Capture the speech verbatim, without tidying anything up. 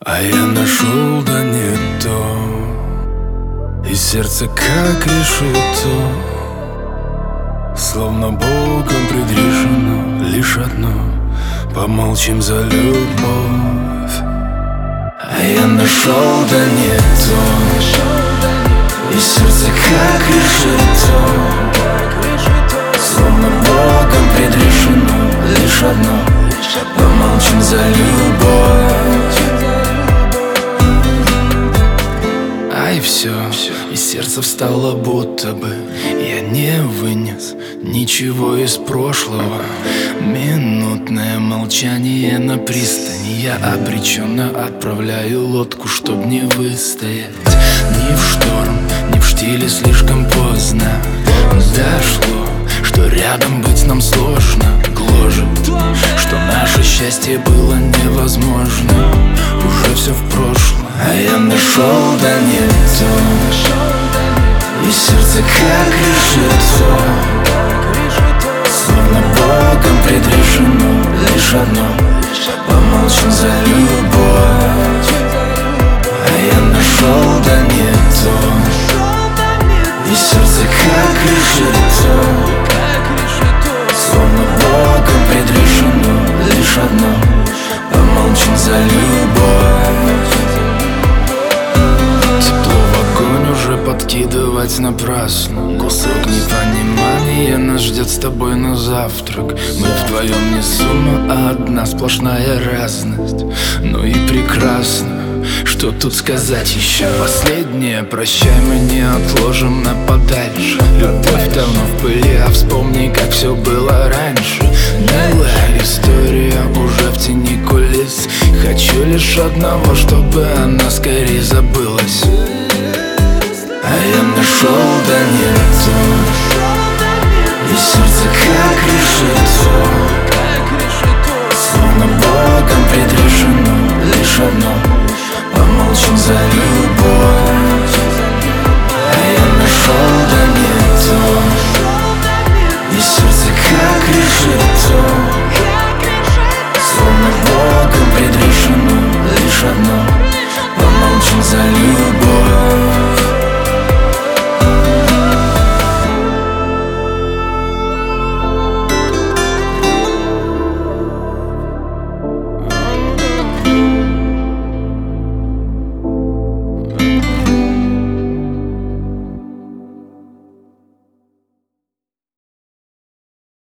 А я нашел, да не то, и сердце как решето, словно Богом предрешено лишь одно: помолчим за любовь. А я нашел, да не то, и сердце как решето, словно Богом предрешено лишь одно: помолчим за любовь. И все, и сердце встало, будто бы я не вынес ничего из прошлого. Минутное молчание на пристани, я обреченно отправляю лодку, чтоб не выстоять ни в шторм, ни в штиле слишком поздно. Дошло, что рядом быть нам сложно, гложет, что наше счастье было невозможно. Уже все в прошлом, а я нашел, да не то, и сердце как решето, словно Богом предрешено лишь одно: помолчим за любовь. А я нашел, да не то, и сердце как решето, словно Богом предрешено лишь одно: помолчим за любовь. Тепло в огонь уже подкидывать напрасно. Кусок непонимания нас ждет с тобой на завтрак. Мы вдвоем не сумма, а одна сплошная разность. Ну и прекрасно, что тут сказать еще? Последнее прощай мы не отложим на подальше. Любовь давно в пыли, а вспомни, как все было раньше. Милая история уже в тени кулис. Хочу лишь одного, чтобы она скорее забылась. А я нашел, да не то, и сердце как решето, словно Бог